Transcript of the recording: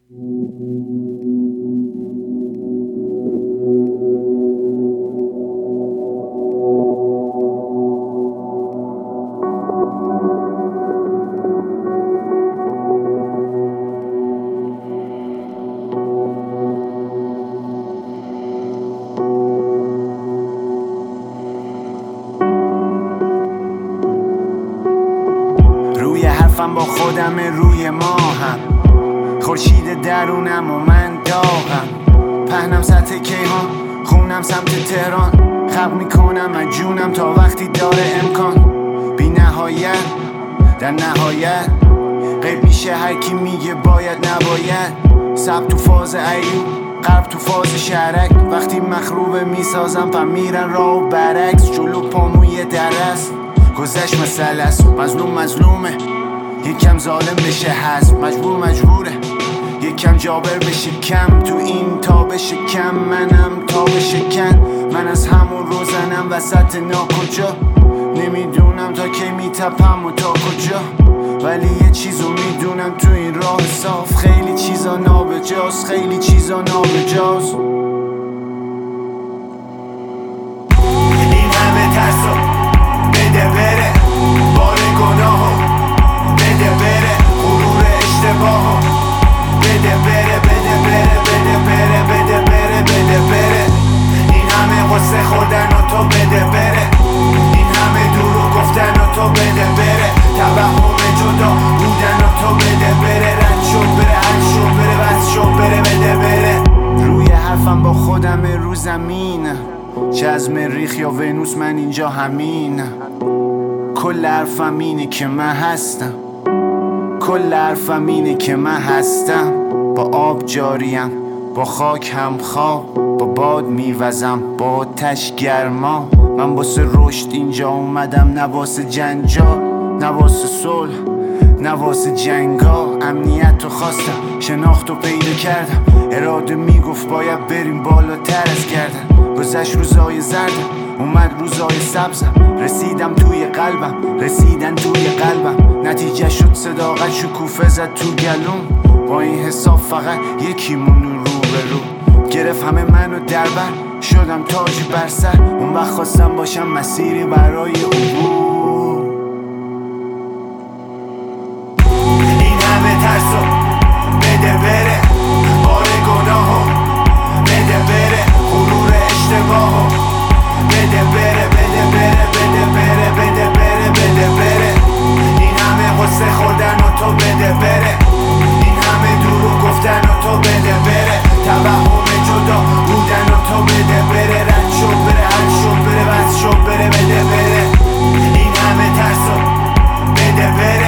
روی حرفم با خودم روی ماهم، خورشید درونم و من داغم. پهنم سطح کیهان، خونم سمت تهران. خلق میکنم از جونم تا وقتی داره امکان. بی نهایت در نهایت غیب میشه هر کی میگه باید نباید. سب تو فاز ایوب، قلب تو فاز شرک. وقتی مخروبه میسازم فمیرن راه و برعکس. جلو پاموی درست گذشت مسئله است. مظلوم مظلومه یکم ظالم بشه هست. مجبوره یکم جابر بشه کم. تو این تا بشه کم منم تا بشه کن. من از همون روزنم وسط ناکجا. نمیدونم تا کی میتپم و تا کجا، ولی یه چیزو میدونم تو این راه صاف. خیلی چیزا نابجاست، خیلی چیزا نابجاست. این همه ترسو بده بره، بار گناهو بده بره، غرور اشتباهو بده بره، بده بره، بده بره، بده بره، بده بره. این همه قصه خوردن و تو بده بره، این همه دروغ گفتن و تو بده بره، توهم جدا بودن و تو بده بره. رد شو بره، حل شو بره، بس شو بره، بده بره. روی حرفم با خودم رو زمین، چه از مریخ یا ونوس من اینجا همین. کل حرفم اینه که من هستم، کل حرفم اینه که من هستم. با آب جاریم، با خاک هم خواب، با باد میوزم، با آتش گرما. من واسه رشد اینجا اومدم، نه واسه جنجال، نه واسه صلح، نه واسه جنگا. امنیت رو خواستم، شناخت رو پیدا کردم. اراده میگفت باید بریم بالاتر از گردن. گذشت روزای زردم، اومد روزای سبزم. رسیدم توی قلبم، رسیدن توی قلبم. نتیجه شد صداقت، شکوفه زد تو گلوم. با این حساب فقط یکیمون رو به رو گرفت همه منو دربر. شدم تاج بر سر، اون وقت خواستم باشم مسیری برای عبور. این همه ترسو بده بره، بار گناهو بده بره، غرور اشتباهو بده بره، بده بره، بده بره، بده بره، بده بره. این همه قصه خوردن و تو بده بره، این همه دروغ گفتن و تو بده بره، توهم جدا بودن و تو بده بره. رد شو بره، حل شو بره، بس شو بره، بده بره. این همه ترسو بده بره،